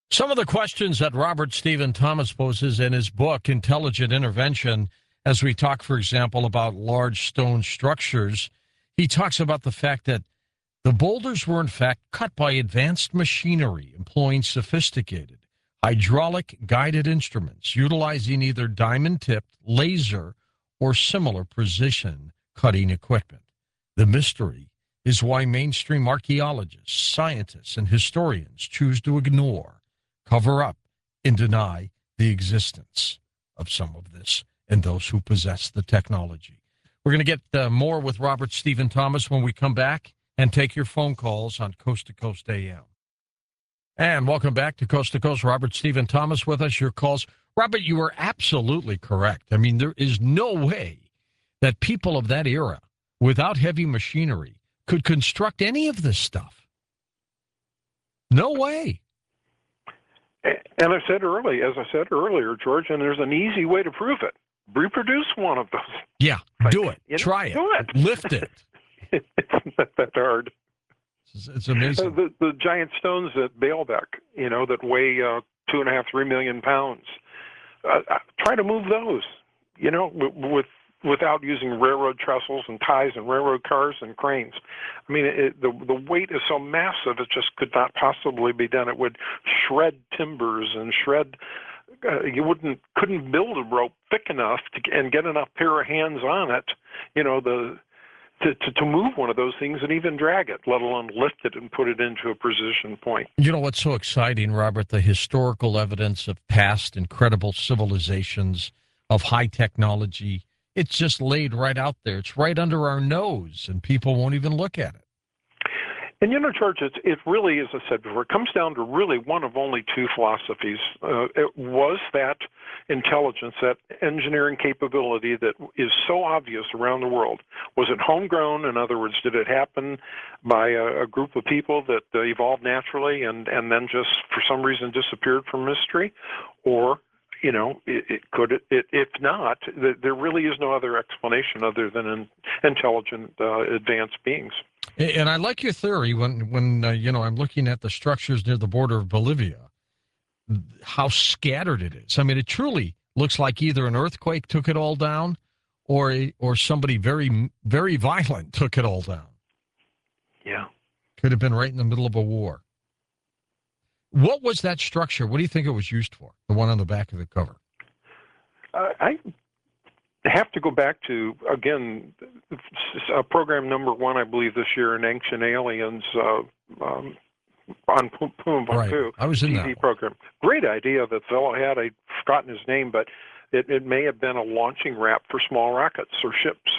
Some of the questions that Robert Stephen Thomas poses in his book, Intelligent Intervention, as we talk, for example, about large stone structures, he talks about the fact that the boulders were, in fact, cut by advanced machinery employing sophisticated hydraulic guided instruments utilizing either diamond-tipped, laser, or similar precision cutting equipment. The mystery is why mainstream archaeologists, scientists, and historians choose to ignore, cover up, and deny the existence of some of this and those who possess the technology. We're going to get more with Robert Stephen Thomas when we come back and take your phone calls on Coast to Coast AM. And welcome back to Coast to Coast. Robert Stephen Thomas with us. Your calls. Robert, you were absolutely correct. I mean, there is no way that people of that era, without heavy machinery, could construct any of this stuff. No way. And as I said earlier, George, and there's an easy way to prove it. Reproduce one of those. Yeah, do it. Try it. Do it. Lift it. It's not that hard. It's amazing. The giant stones at Baalbek, that weigh 2.5, 3 million pounds. Try to move those, without using railroad trestles and ties and railroad cars and cranes. I mean, the weight is so massive, it just could not possibly be done. It would shred timbers and shred. You couldn't build a rope thick enough and get enough pair of hands on it, to move one of those things and even drag it, let alone lift it and put it into a precision point. You know what's so exciting, Robert? The historical evidence of past incredible civilizations, of high technology. It's just laid right out there. It's right under our nose, and people won't even look at it. And, George, it really, as I said before, it comes down to really one of only two philosophies. It was that intelligence, that engineering capability that is so obvious around the world. Was it homegrown? In other words, did it happen by a group of people that evolved naturally and then just for some reason disappeared from history? Or if not, there really is no other explanation other than intelligent, advanced beings. And I like your theory when I'm looking at the structures near the border of Bolivia, how scattered it is. I mean, it truly looks like either an earthquake took it all down or somebody very, very violent took it all down. Yeah. Could have been right in the middle of a war. What was that structure? What do you think it was used for, the one on the back of the cover? I have to go back to, again, program number 1, I believe, this year in Ancient Aliens on Pumavatu. Right. I was in TV that program. Great idea that fellow had. I'd forgotten his name, but it may have been a launching ramp for small rockets or ships.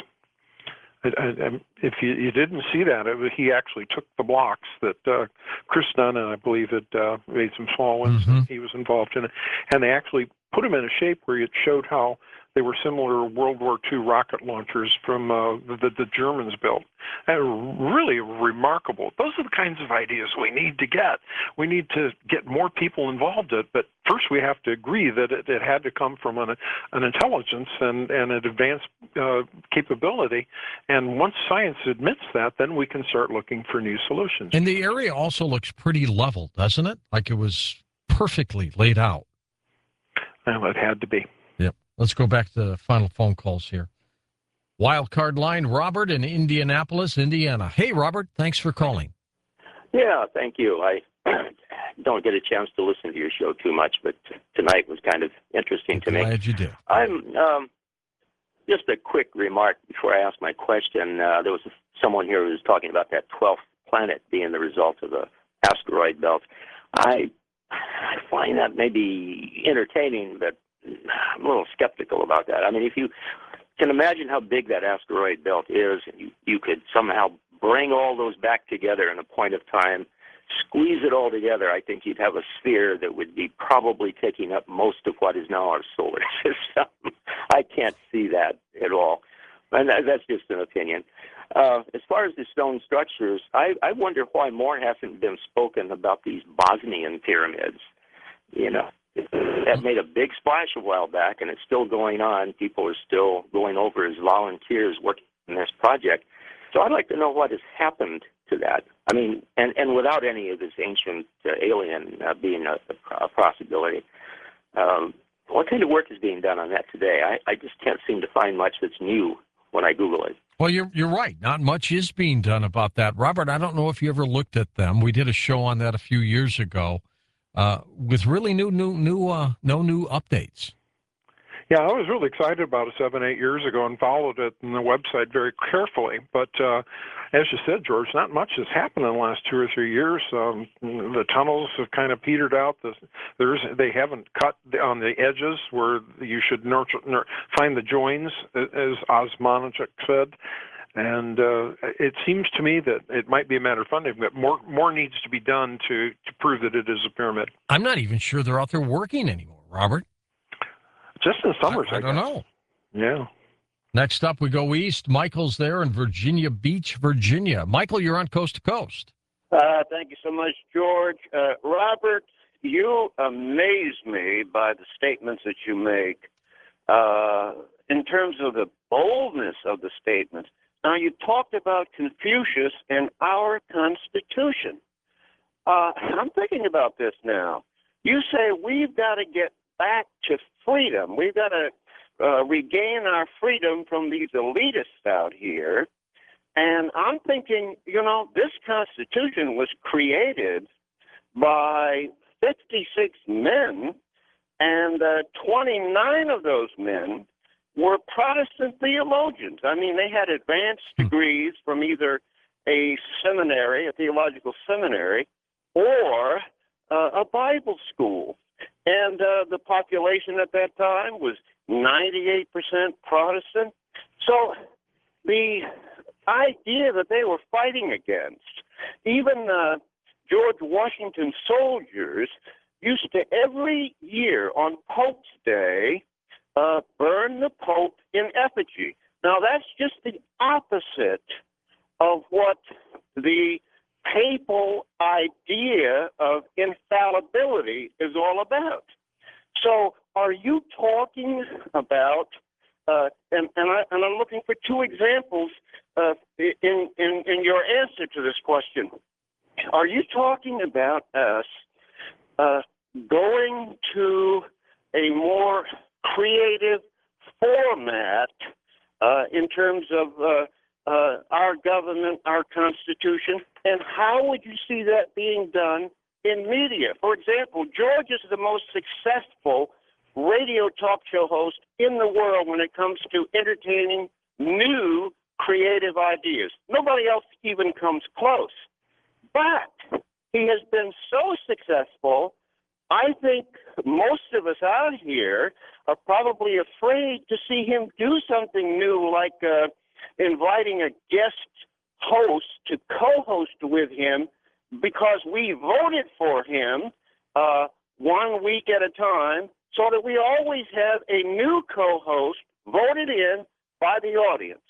And if you didn't see that, he actually took the blocks that Chris Dunn, I believe, had made some small ones. Mm-hmm. He was involved in it. And they actually put them in a shape where it showed how they were similar to World War II rocket launchers from the Germans built. And really remarkable. Those are the kinds of ideas we need to get. We need to get more people involved in it. But first we have to agree that it had to come from an intelligence and an advanced capability. And once science admits that, then we can start looking for new solutions. And the area also looks pretty level, doesn't it? Like it was perfectly laid out. Well, it had to be. Yep. Let's go back to the final phone calls here. Wild card line, Robert in Indianapolis, Indiana. Hey, Robert, thanks for calling. Yeah, thank you. I don't get a chance to listen to your show too much, but tonight was kind of interesting to me. Glad you did. I'm just a quick remark before I ask my question. There was someone here who was talking about that 12th planet being the result of the asteroid belt. I find that maybe entertaining, but I'm a little skeptical about that. I mean, if you can imagine how big that asteroid belt is, and you could somehow bring all those back together in a point of time, squeeze it all together, I think you'd have a sphere that would be probably taking up most of what is now our solar system. I can't see that at all. And that's just an opinion. As far as the stone structures, I wonder why more hasn't been spoken about these Bosnian pyramids. That made a big splash a while back, and it's still going on. People are still going over as volunteers working on this project. So I'd like to know what has happened to that. I mean, and without any of this ancient alien being a possibility. What kind of work is being done on that today? I just can't seem to find much that's new when I Google it. Well, you're right. Not much is being done about that. Robert, I don't know if you ever looked at them. We did a show on that a few years ago with really no new updates. Yeah, I was really excited about it 7-8 years ago and followed it on the website very carefully. But as you said, George, not much has happened in the last 2 or 3 years. The tunnels have kind of petered out. They haven't cut on the edges where you should find the joins, as Osmonic said. And it seems to me that it might be a matter of funding, but more needs to be done to prove that it is a pyramid. I'm not even sure they're out there working anymore, Robert. Just in summers, I don't know. Yeah. Next up, we go east. Michael's there in Virginia Beach, Virginia. Michael, you're on Coast to Coast. Thank you so much, George. Robert, you amaze me by the statements that you make in terms of the boldness of the statements. Now, you talked about Confucius and our Constitution. I'm thinking about this now. You say we've got to get back to freedom. We've got to regain our freedom from these elitists out here. And I'm thinking, this Constitution was created by 56 men, and 29 of those men were Protestant theologians. I mean, they had advanced degrees from either a seminary, a theological seminary, or a Bible school. And the population at that time was 98% Protestant. So the idea that they were fighting against, even George Washington soldiers used to every year on Pope's Day burn the Pope in effigy. Now that's just the opposite of what the papal idea of infallibility is all about. So are you talking about, and I'm looking for two examples in your answer to this question. Are you talking about us going to a more creative format in terms of our government, our Constitution, and how would you see that being done in media? For example, George is the most successful radio talk show host in the world when it comes to entertaining new creative ideas. Nobody else even comes close. But he has been so successful, I think most of us out here are probably afraid to see him do something new, like inviting a guest host to co-host with him, because we voted for him 1 week at a time, so that we always have a new co-host voted in by the audience.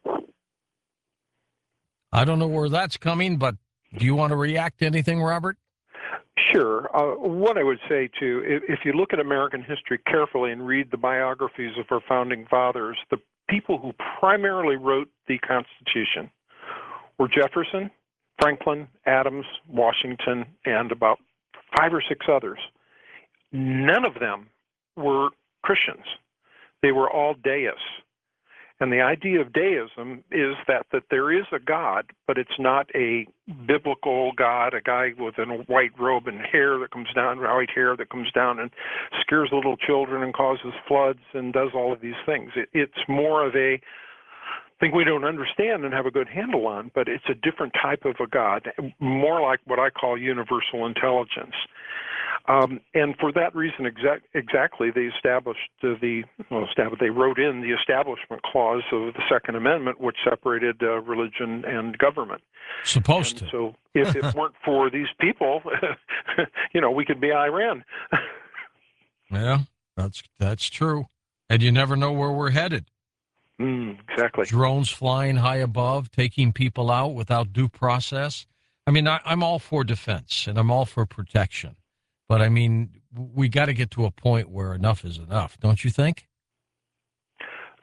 I don't know where that's coming, but do you want to react to anything, Robert? Sure. What I would say, too, if you look at American history carefully and read the biographies of our founding fathers, the people who primarily wrote the Constitution were Jefferson, Franklin, Adams, Washington, and about 5 or 6 others. None of them were Christians. They were all deists. And the idea of deism is that there is a God, but it's not a biblical God, a guy with a white robe and hair that comes down, white hair that comes down and scares little children and causes floods and does all of these things. It's more of a thing we don't understand and have a good handle on, but it's a different type of a God, more like what I call universal intelligence. And for that reason, exactly, they they wrote in the Establishment Clause of the Second Amendment, which separated religion and government. Supposed to. So if it weren't for these people, we could be Iran. Yeah, that's true. And you never know where we're headed. Exactly. Drones flying high above, taking people out without due process. I mean, I'm all for defense and I'm all for protection. But, I mean, we got to get to a point where enough is enough, don't you think?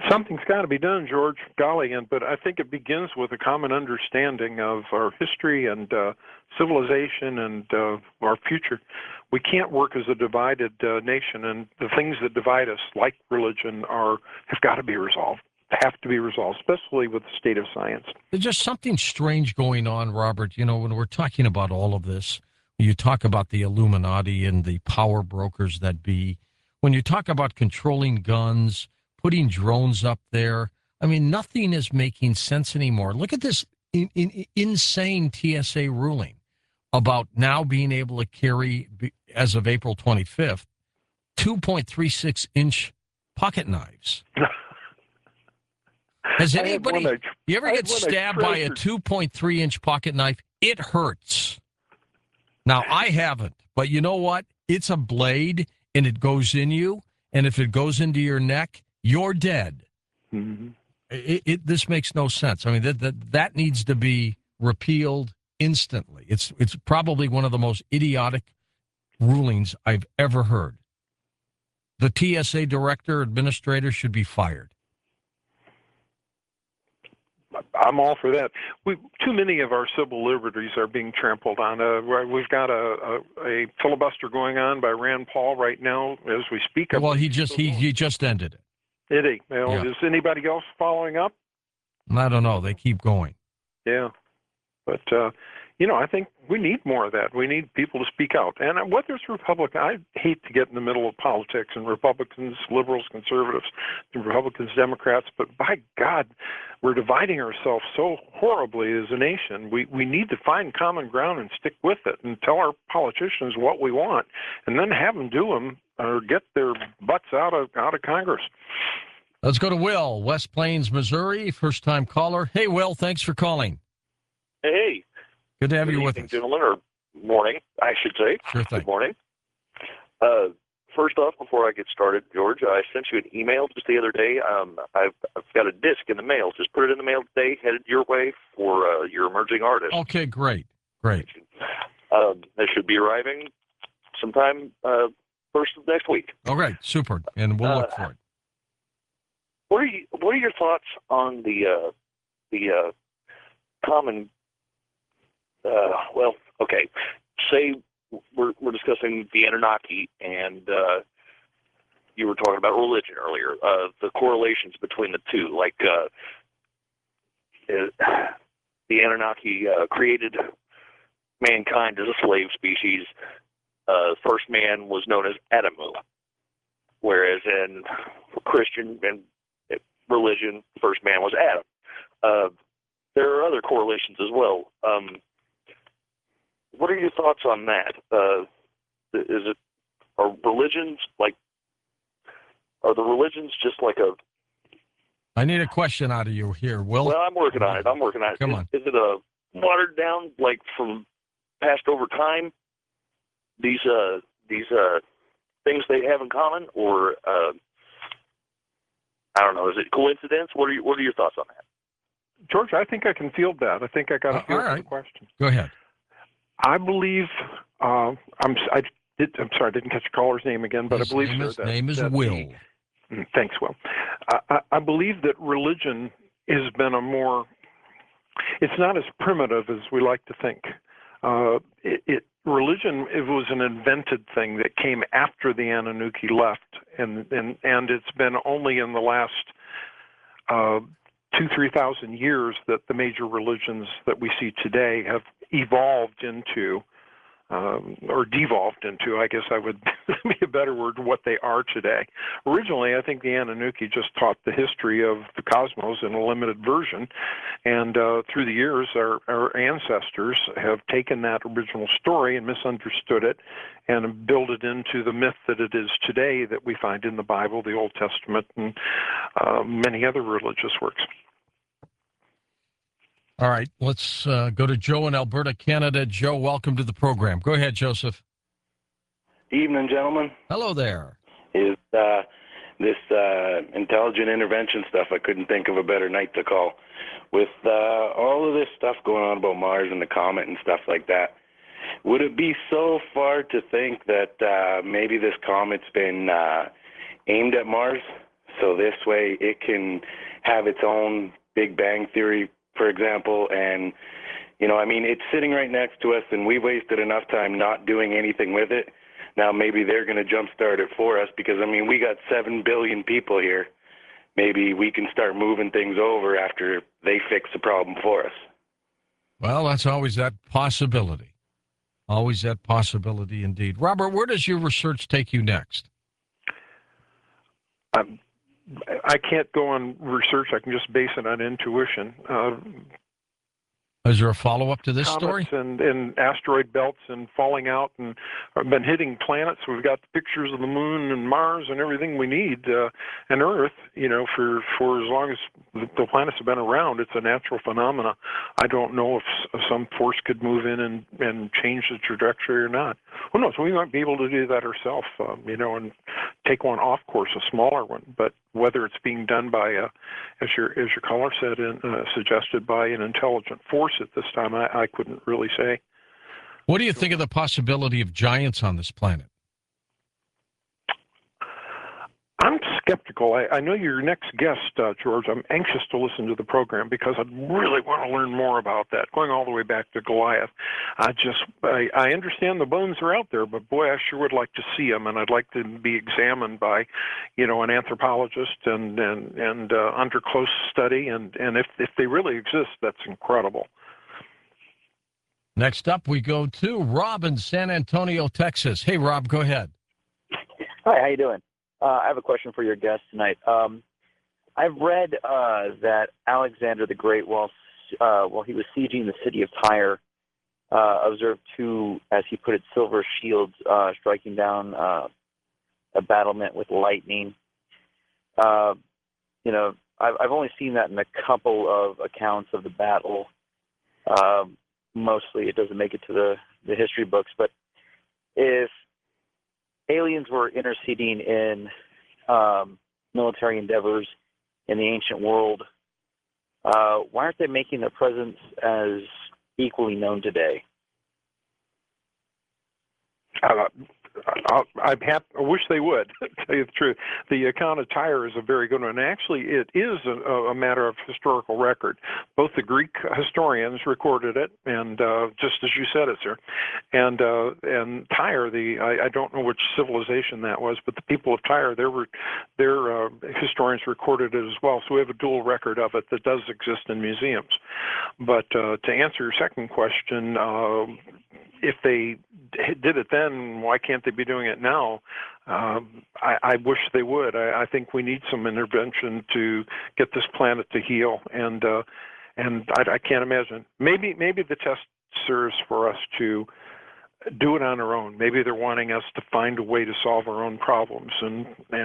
Something's got to be done, George. Golly, but I think it begins with a common understanding of our history and civilization and our future. We can't work as a divided nation, and the things that divide us, like religion, have got to be resolved. Have to be resolved, especially with the state of science. There's just something strange going on, Robert. You know, when we're talking about all of this, you talk about the Illuminati and the power brokers that be. When you talk about controlling guns, putting drones up there, I mean, nothing is making sense anymore. Look at this insane TSA ruling about now being able to carry, as of April 25th, 2.36-inch pocket knives. Has anybody, you ever get stabbed by a 2.3-inch pocket knife? It hurts. Now, I haven't, but you know what? It's a blade, and it goes in you, and if it goes into your neck, you're dead. Mm-hmm. This makes no sense. I mean, that needs to be repealed instantly. It's probably one of the most idiotic rulings I've ever heard. The TSA director, administrator should be fired. I'm all for that. Too many of our civil liberties are being trampled on. We've got a filibuster going on by Rand Paul right now as we speak. Well, he just ended it. Did he? Well, yeah. Is anybody else following up? I don't know. They keep going. Yeah. But, I think we need more of that. We need people to speak out. And whether it's Republican, I hate to get in the middle of politics and Republicans, liberals, conservatives, Republicans, Democrats, but by God, we're dividing ourselves so horribly as a nation. We need to find common ground and stick with it and tell our politicians what we want and then have them do them or get their butts out of Congress. Let's go to Will, West Plains, Missouri, first-time caller. Hey, Will, thanks for calling. Hey. Good to have you with us. Gentlemen, or morning, I should say. Sure thing. Good morning. First off, before I get started, George, I sent you an email just the other day. I've got a disc in the mail. Just put it in the mail today, headed your way for your emerging artist. Okay, great. They should be arriving sometime first of next week. All right, super, and we'll look for it. What are your thoughts on the common? Okay. Say we're discussing the Anunnaki, and you were talking about religion earlier. The correlations between the two, like the Anunnaki created mankind as a slave species. First man was known as Adamu, whereas in Christian and religion, first man was Adam. There are other correlations as well. What are your thoughts on that? Are the religions just like a? I need a question out of you here, Will. Well, I'm working on it. Come on. Is it a watered down, like from past over time? These things they have in common, or I don't know. Is it coincidence? What are your thoughts on that? George, I think I can field that. I think I got a feel for the question. Go ahead. I believe I'm sorry, I didn't catch the caller's name again, but His I believe his name is Will. Thanks, Will. I believe that religion has been it's not as primitive as we like to think. Religion, it was an invented thing that came after the Anunnaki left, and it's been only in the last 2,000-3,000 years that the major religions that we see today have evolved into, or devolved into, I guess I would be a better word, what they are today. Originally, I think the Anunnaki just taught the history of the cosmos in a limited version, and through the years, our ancestors have taken that original story and misunderstood it and built it into the myth that it is today that we find in the Bible, the Old Testament, and many other religious works. All right, let's go to Joe in Alberta, Canada. Joe, welcome to the program. Go ahead, Joseph. Evening, gentlemen. Hello there. This intelligent intervention stuff, I couldn't think of a better night to call. With all of this stuff going on about Mars and the comet and stuff like that, would it be so far to think that maybe this comet's been aimed at Mars So this way it can have its own Big Bang Theory, for example, and, it's sitting right next to us, and we wasted enough time not doing anything with it. Now maybe they're going to jumpstart it for us because, we got 7 billion people here. Maybe we can start moving things over after they fix the problem for us. Well, that's always that possibility. Always that possibility indeed. Robert, where does your research take you next? I can't go on research. I can just base it on intuition. Is there a follow-up to this story? Comets and asteroid belts and falling out and been hitting planets. We've got pictures of the moon and Mars and everything we need, and Earth, for as long as the planets have been around. It's a natural phenomena. I don't know if some force could move in and change the trajectory or not. Who knows? We might be able to do that ourselves, and take one off course, a smaller one. But whether it's being done by, as your caller said, suggested by an intelligent force at this time, I couldn't really say. What do you think of the possibility of giants on this planet? I'm skeptical. I know you're your next guest, George. I'm anxious to listen to the program because I really want to learn more about that, going all the way back to Goliath. I understand the bones are out there, but boy, I sure would like to see them, and I'd like to be examined by, an anthropologist and under close study, and if they really exist, that's incredible. Next up, we go to Rob in San Antonio, Texas. Hey, Rob, go ahead. Hi, how you doing? I have a question for your guest tonight. I've read that Alexander the Great, while he was sieging the city of Tyre, observed two, as he put it, silver shields striking down a battlement with lightning. I've only seen that in a couple of accounts of the battle. Mostly, it doesn't make it to the history books. But if aliens were interceding in military endeavors in the ancient world, why aren't they making their presence as equally known today? I wish they would, to tell you the truth. The account of Tyre is a very good one. Actually, it is a matter of historical record. Both the Greek historians recorded it, and just as you said it, sir. And Tyre, I don't know which civilization that was, but the people of Tyre, their historians recorded it as well. So we have a dual record of it that does exist in museums. But to answer your second question, if they did it then, why can't they be doing it now? I wish they would. I think we need some intervention to get this planet to heal, and I can't imagine. Maybe the test serves for us to do it on our own. Maybe they're wanting us to find a way to solve our own problems, and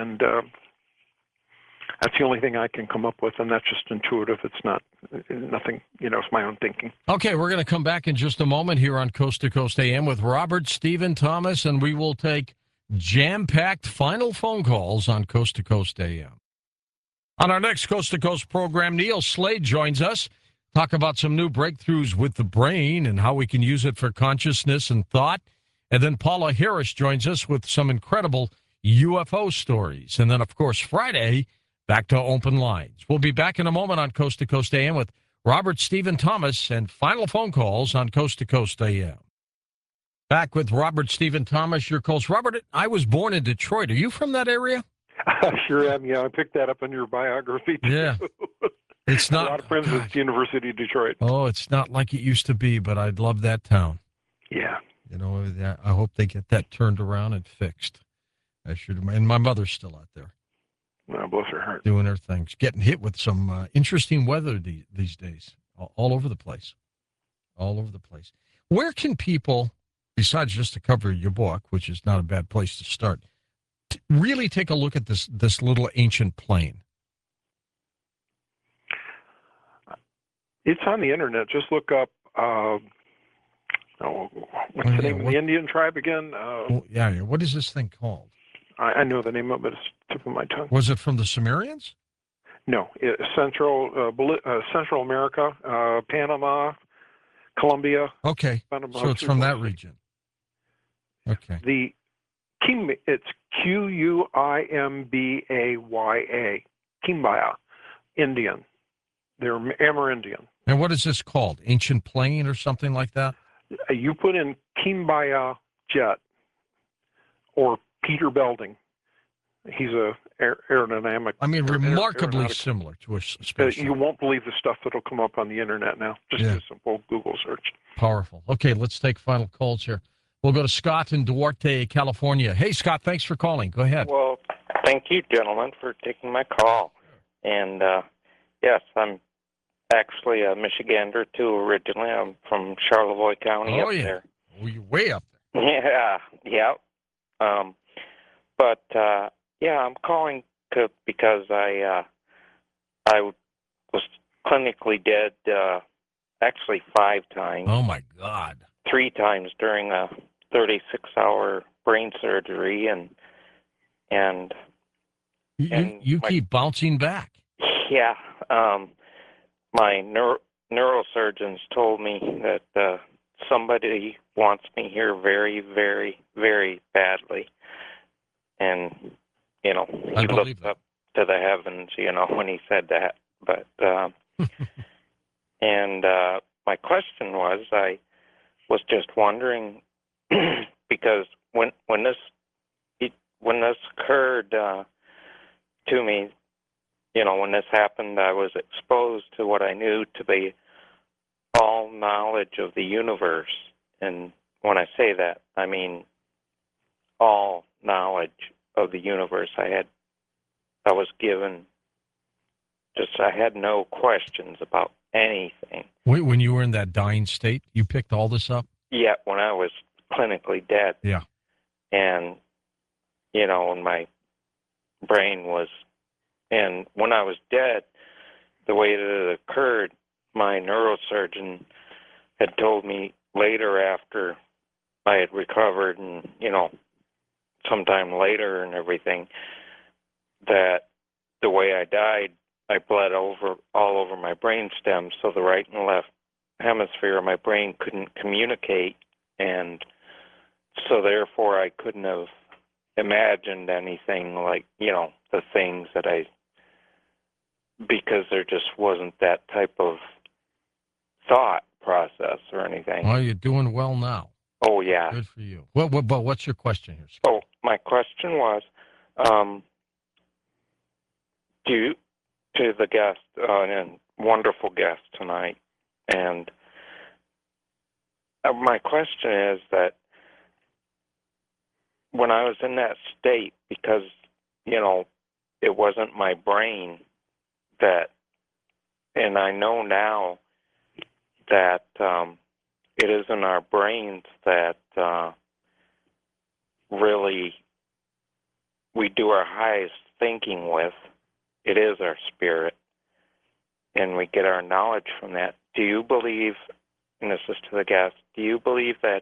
that's the only thing I can come up with, and that's just intuitive. It's nothing, it's my own thinking. Okay, we're going to come back in just a moment here on Coast to Coast AM with Robert Stephen Thomas, and we will take jam-packed final phone calls on Coast to Coast AM. On our next Coast to Coast program, Neil Slade joins us, talk about some new breakthroughs with the brain and how we can use it for consciousness and thought. And then Paula Harris joins us with some incredible UFO stories. And then, of course, Friday, back to open lines. We'll be back in a moment on Coast to Coast AM with Robert Stephen Thomas and final phone calls on Coast to Coast AM. Back with Robert Stephen Thomas, your calls. Robert, I was born in Detroit. Are you from that area? I sure am. Yeah, I picked that up in your biography, too. Yeah. It's not, a lot of friends at the University of Detroit. Oh, it's not like it used to be, but I'd love that town. Yeah. I hope they get that turned around and fixed. I should. And my mother's still out there. Well, bless her heart. Doing her things. Getting hit with some interesting weather these days. All over the place. All over the place. Where can people, besides just to cover your book, which is not a bad place to start, really take a look at this little ancient plane? It's on the internet. Just look up, what's the name of the Indian tribe again? What is this thing called? I know the name of it. It's tip of my tongue. Was it from the Sumerians? No, Central America, Panama, Colombia. Okay, Panama, so it's from that region. Okay. The It's Quimbaya, Quimbaya, Indian. They're Amerindian. And what is this called? Ancient Plain or something like that? You put in Quimbaya Jet or Peter Belding. He's a aerodynamic. I mean, remarkably aeronautic. similar to a space. You won't believe the stuff that'll come up on the internet now. Just a simple Google search. Powerful. Okay, let's take final calls here. We'll go to Scott in Duarte, California. Hey, Scott, thanks for calling. Go ahead. Well, thank you, gentlemen, for taking my call. And, yes, I'm actually a Michigander, too, originally. I'm from Charlevoix County up there. Oh, you're way up there. Yeah. I'm calling because I was clinically dead actually 5 times. Oh, my God. 3 times during a 36-hour brain surgery, and you keep bouncing back. Yeah, my neurosurgeons told me that somebody wants me here very, very, very badly, and he looked up to the heavens, when he said that. But and my question was, I was just wondering because when this occurred to me, when this happened, I was exposed to what I knew to be all knowledge of the universe. And when I say that, I mean all knowledge of the universe. I was given I had no questions about anything. Wait, when you were in that dying state, you picked all this up? Yeah, when I was clinically dead. Yeah. And, when my brain was, and when I was dead, the way that it occurred, my neurosurgeon had told me later after I had recovered and, sometime later and everything, that the way I died, I bled all over my brain stem, so the right and left hemisphere of my brain couldn't communicate, and so therefore I couldn't have imagined anything like, the things that because there just wasn't that type of thought process or anything. Well, you're doing well now. Oh, yeah. Good for you. But what's your question here, Scott? Oh, my question was, to the guest, and wonderful guest tonight, and my question is that when I was in that state, because, it wasn't my brain and I know now that it isn't our brains that really we do our highest thinking with. It is our spirit, and we get our knowledge from that. Do you believe, and this is to the guest, do you believe that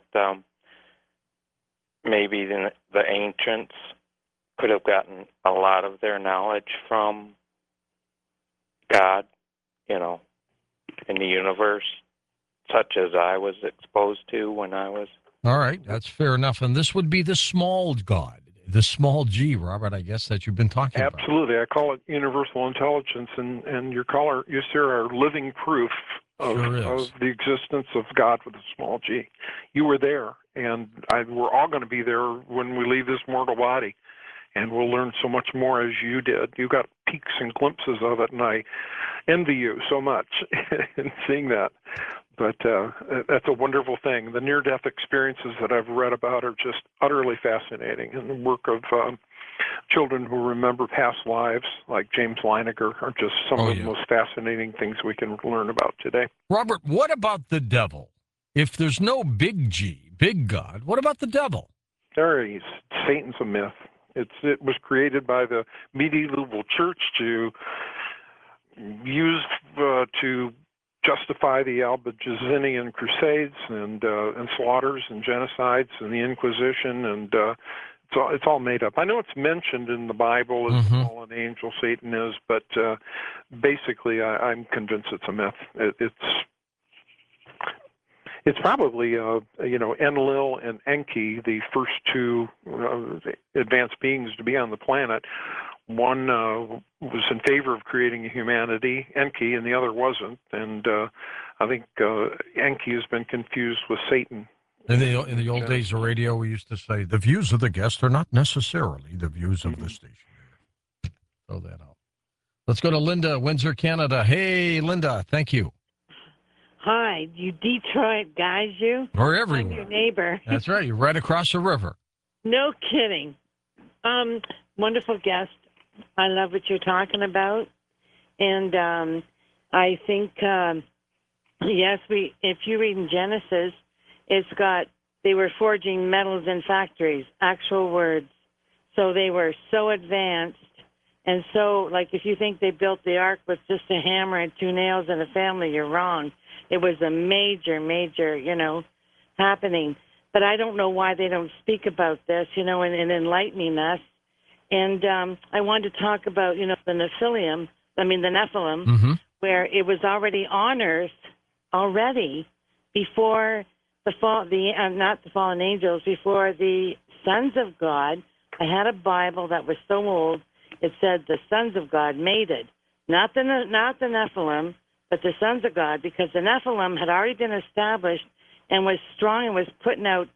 maybe the ancients could have gotten a lot of their knowledge from God, in the universe, such as I was exposed to when I was... All right, that's fair enough. And this would be the small God, the small G, Robert, I guess, that you've been talking about. Absolutely. I call it universal intelligence, and your caller, you sir, are living proof of the existence of God with a small G. You were there, and we're all going to be there when we leave this mortal body, and we'll learn so much more as you did. You got peeks and glimpses of it, and I envy you so much in seeing that. But that's a wonderful thing. The near-death experiences that I've read about are just utterly fascinating. And the work of children who remember past lives, like James Leininger, are just some of the most fascinating things we can learn about today. Robert, what about the devil? If there's no big G, big God, what about the devil? There he is. Satan's a myth. It was created by the medieval church to use to justify the Albigensian Crusades and slaughters and genocides and the Inquisition, and it's all made up. I know it's mentioned in the Bible as a fallen angel, Satan is, but It's probably Enlil and Enki, the first two advanced beings to be on the planet. One was in favor of creating a humanity, Enki, and the other wasn't. And I think Enki has been confused with Satan. In the old days of radio, we used to say, the views of the guest are not necessarily the views of the station. Throw that out. Let's go to Linda, Windsor, Canada. Hey, Linda, thank you. Hi, you Detroit guys, you? Or everywhere. I'm your neighbor. That's right. You're right across the river. No kidding. Wonderful guest. I love what you're talking about. And I think, yes, if you read in Genesis, they were forging metals in factories, actual words. So they were so advanced. And so, like, if you think they built the ark with just a hammer and 2 nails and a family, you're wrong. It was a major, happening. But I don't know why they don't speak about this, and enlightening us. And I wanted to talk about, the Nephilim, where it was already on earth before the fall, not the fallen angels, before the sons of God. I had a Bible that was so old. It said the sons of God made it, not the Nephilim, but the sons of God, because the Nephilim had already been established and was strong and was putting out,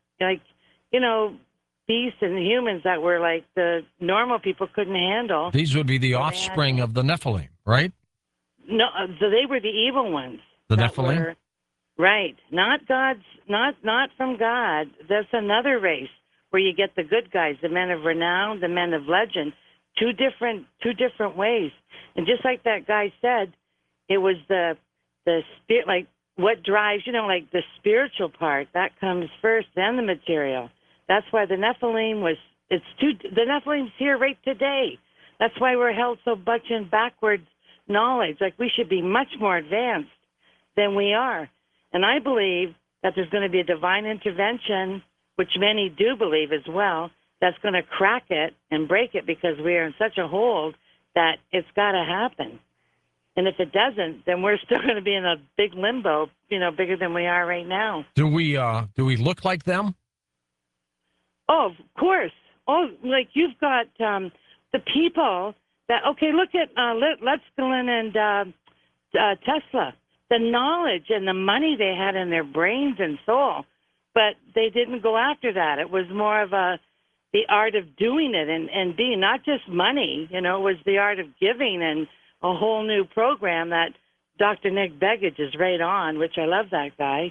beasts and humans that were like the normal people couldn't handle. These would be the offspring of the Nephilim, right? No, so they were the evil ones. The Nephilim? Right. Not God's, not from God. That's another race where you get the good guys, the men of renown, the men of legend. Two different ways. And just like that guy said, it was the spirit, like what drives, like the spiritual part, that comes first, then the material. That's why the Nephilim the Nephilim's here right today. That's why we're held so much in backwards knowledge. Like we should be much more advanced than we are. And I believe that there's going to be a divine intervention, which many do believe as well, that's going to crack it and break it because we are in such a hold that it's got to happen. And if it doesn't, then we're still going to be in a big limbo, bigger than we are right now. Do we look like them? Oh, of course. Oh, like you've got the people that, look at Letzgelin and Tesla, the knowledge and the money they had in their brains and soul, but they didn't go after that. It was more of the art of doing it and being, not just money, it was the art of giving and a whole new program that Dr. Nick Begich is right on, which I love that guy.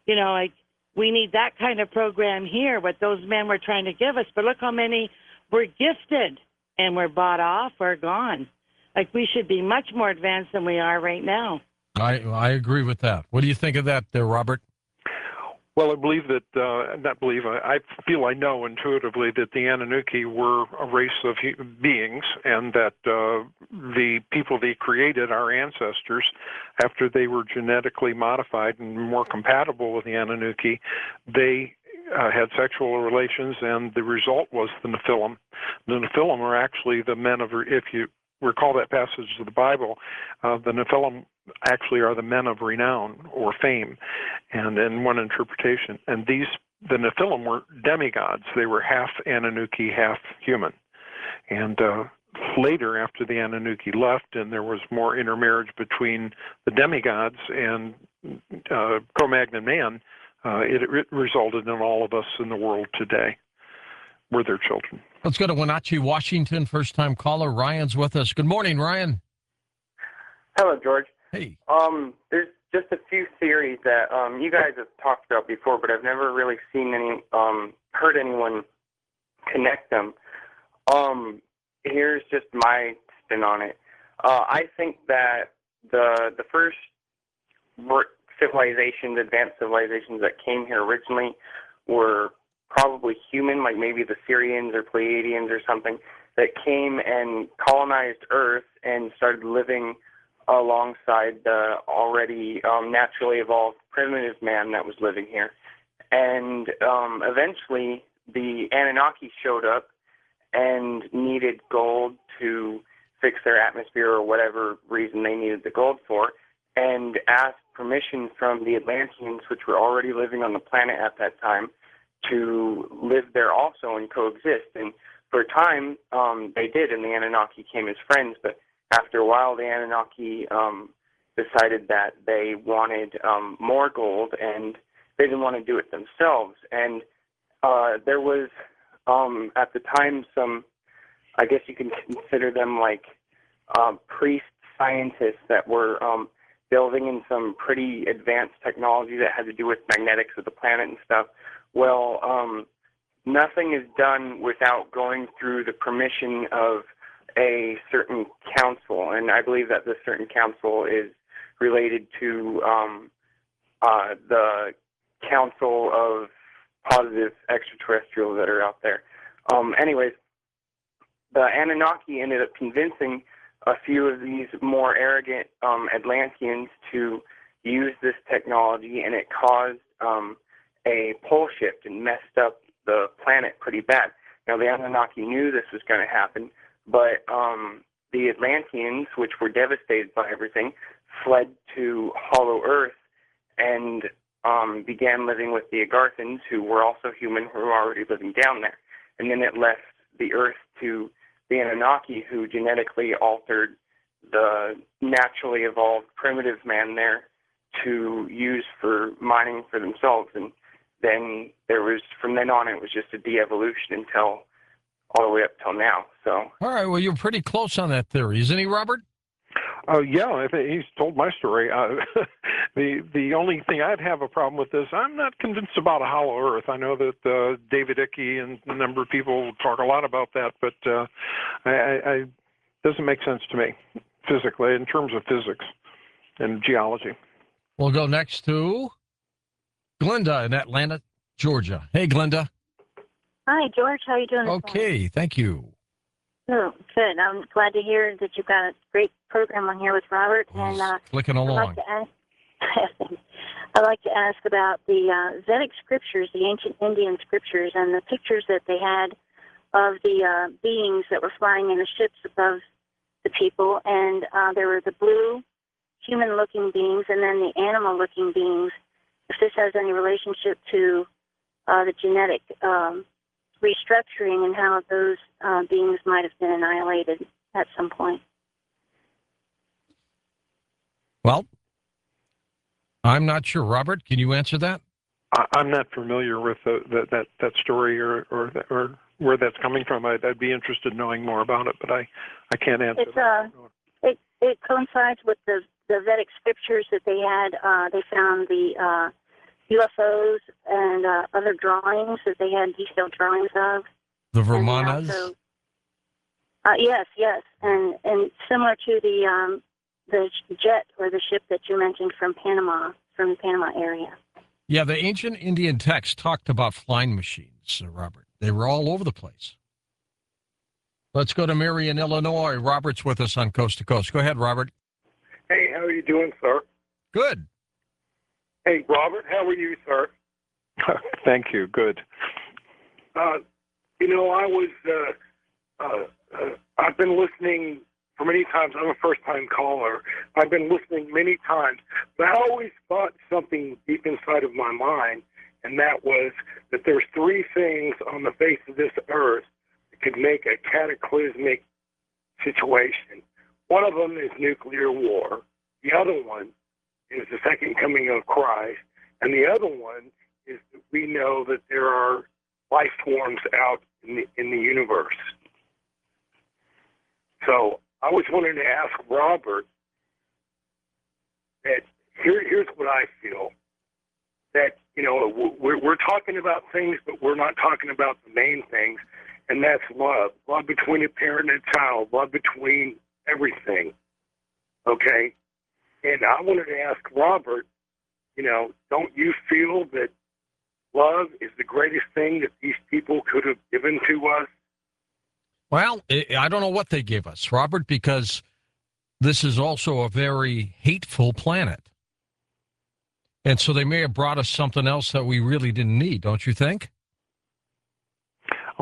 We need that kind of program here, what those men were trying to give us. But look how many were gifted and were bought off or gone. Like we should be much more advanced than we are right now. I agree with that. What do you think of that, Robert? Well, I believe that, I feel I know intuitively that the Anunnaki were a race of beings and that the people they created, our ancestors, after they were genetically modified and more compatible with the Anunnaki, they had sexual relations, and the result was the Nephilim. The Nephilim are actually the men of, if you recall that passage of the Bible, the Nephilim actually are the men of renown or fame, and in one interpretation. And the Nephilim were demigods. They were half Anunnaki, half human. And later, after the Anunnaki left and there was more intermarriage between the demigods and Cro-Magnon man, it resulted in all of us in the world today. We're their children. Let's go to Wenatchee, Washington. First-time caller. Ryan's with us. Good morning, Ryan. Hello, George. Hey. There's just a few theories that you guys have talked about before, but I've never really seen heard anyone connect them. Here's just my spin on it. I think that the first civilizations, advanced civilizations that came here originally were probably human, like maybe the Syrians or Pleiadians or something, that came and colonized Earth and started living alongside the already naturally evolved primitive man that was living here. And eventually the Anunnaki showed up and needed gold to fix their atmosphere or whatever reason they needed the gold for, and asked permission from the Atlanteans, which were already living on the planet at that time, to live there also and coexist. And for a time, they did, and the Anunnaki came as friends. But after a while, the Anunnaki decided that they wanted more gold, and they didn't want to do it themselves. And there was, at the time, some, I guess you can consider them like priest scientists that were building in some pretty advanced technology that had to do with magnetics of the planet and stuff. Well, nothing is done without going through the permission of a certain council, and I believe that this certain council is related to the Council of Positive Extraterrestrials that are out there. Anyways, the Anunnaki ended up convincing a few of these more arrogant Atlanteans to use this technology, and it caused a pole shift and messed up the planet pretty bad. Now, the Anunnaki knew this was going to happen, but the Atlanteans, which were devastated by everything, fled to Hollow Earth and began living with the Agarthans, who were also human, who were already living down there. And then it left the Earth to the Anunnaki, who genetically altered the naturally evolved primitive man there to use for mining for themselves. And then there was, from then on, it was just a de-evolution until all the way up till now. So. All right. Well, you're pretty close on that theory, isn't he, Robert? Yeah, I think he's told my story. The only thing I'd have a problem with this, I'm not convinced about a hollow Earth. I know that David Icke and a number of people talk a lot about that, but it doesn't make sense to me physically in terms of physics and geology. We'll go next to Glenda in Atlanta, Georgia. Hey, Glenda. Hi, George. How are you doing? Okay, thank you. Oh, good. I'm glad to hear that you've got a great program on here with Robert. And clicking along. I'd like to ask about the Vedic scriptures, the ancient Indian scriptures, and the pictures that they had of the beings that were flying in the ships above the people. And there were the blue, human-looking beings, and then the animal-looking beings. If this has any relationship to the genetic restructuring and how those beings might have been annihilated at some point. Well, I'm not sure. Robert, can you answer that? I'm not familiar with that story or where that's coming from. I'd be interested in knowing more about it, but I can't answer that. It coincides with the Vedic scriptures that they had. They found the UFOs and other drawings that they had detailed drawings of. The Brahmanas? Yes, and similar to the jet or the ship that you mentioned from the Panama area. Yeah, the ancient Indian text talked about flying machines, Robert. They were all over the place. Let's go to Mary in Illinois. Robert's with us on Coast to Coast. Go ahead, Robert. Hey, how are you doing, sir? Good. Hey, Robert, how are you, sir? Thank you. Good. I've been listening for many times. I'm a first-time caller. I've been listening many times, but I always thought something deep inside of my mind, and that was that there's three things on the face of this earth that could make a cataclysmic situation. One of them is nuclear war. The other one is the second coming of Christ, and the other one is that we know that there are life forms out in the universe. So I was wanting to ask Robert that here's what I feel, that, we're talking about things, but we're not talking about the main things, and that's love between a parent and a child, love between everything, okay? And I wanted to ask Robert, don't you feel that love is the greatest thing that these people could have given to us? Well, I don't know what they gave us, Robert, because this is also a very hateful planet. And so they may have brought us something else that we really didn't need, don't you think? Oh,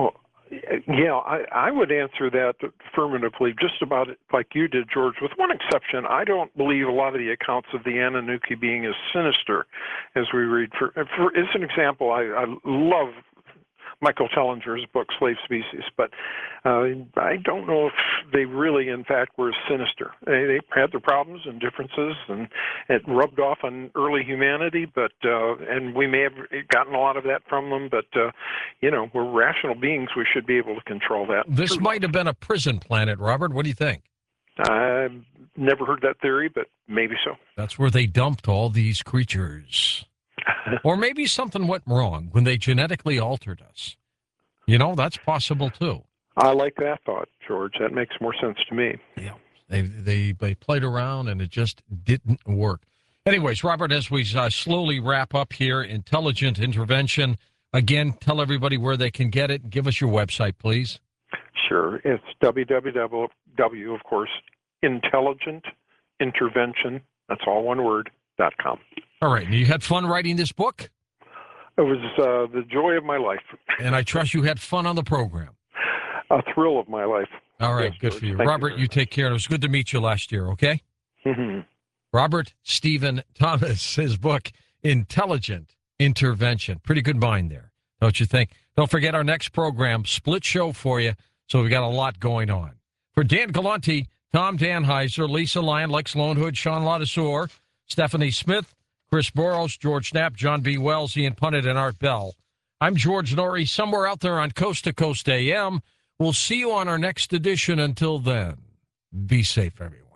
Yeah, I would answer that affirmatively, just about like you did, George, with one exception. I don't believe a lot of the accounts of the Anunnaki being as sinister as we read. For as an example, I love Michael Tellinger's book, Slave Species, but I don't know if they really, in fact, were sinister. They had their problems and differences, and it rubbed off on early humanity, but and we may have gotten a lot of that from them, but, we're rational beings. We should be able to control that. This might have been a prison planet, Robert. What do you think? I've never heard that theory, but maybe so. That's where they dumped all these creatures. Or maybe something went wrong when they genetically altered us. That's possible, too. I like that thought, George. That makes more sense to me. Yeah. They played around, and it just didn't work. Anyways, Robert, as we slowly wrap up here, Intelligent Intervention, again, tell everybody where they can get it. Give us your website, please. Sure. It's www, of course, intelligentintervention, that's all one word, .com. All right. And you had fun writing this book? It was the joy of my life. And I trust you had fun on the program. A thrill of my life. All right. Yes, good George. for you. Thank Robert, you take care. It was good to meet you last year, okay? Mm-hmm. Robert Stephen Thomas, his book, Intelligent Intervention. Pretty good mind there, don't you think? Don't forget our next program, split show for you, so we got a lot going on. For Dan Galante, Tom Danheiser, Lisa Lyon, Lex Lonehood, Sean Ladouceur, Stephanie Smith, Chris Boros, George Knapp, John B. Wells, Ian Punnett, and Art Bell. I'm George Norrie, somewhere out there on Coast to Coast AM. We'll see you on our next edition. Until then, be safe, everyone.